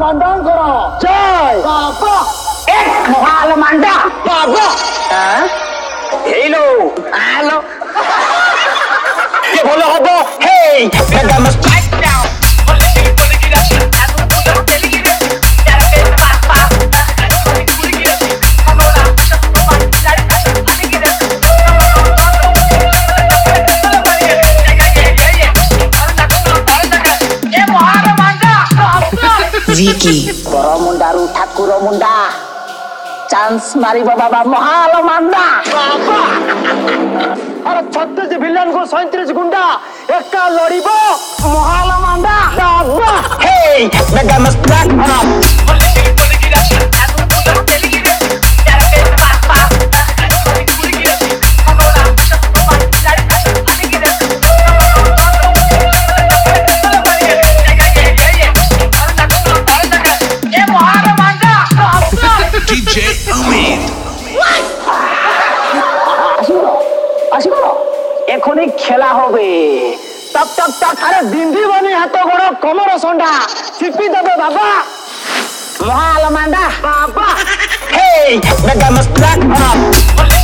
মান্ডাঙ্কর জয় বাবা এক মহাল মান্ডা বাবা হেলো হ্যালো কে বলো হবো হেই মেগাম strike down Vicky Mundaru Thakur Munda chance ମାରିବ ବାବା ମହାଲ ମାଣ୍ଡା ବାବା ଆରେ 36 ଭିଲିୟନ କୁ 37 ଗୁଣ୍ଡା ଏକା ଲଢିବ ମହାଲ ମାଣ୍ଡା ବାବା ହେଇ ମେଗା ମସ୍ତାକ DJ Amit আসিব এখনই খেলা হবে টক টক টক আরে বিন্ধিবনি হাত গোড় কোমর সন্ডা চিপি দেবে বাবা মহাল মান্ডা বাবা হেই মেগা মস্তাক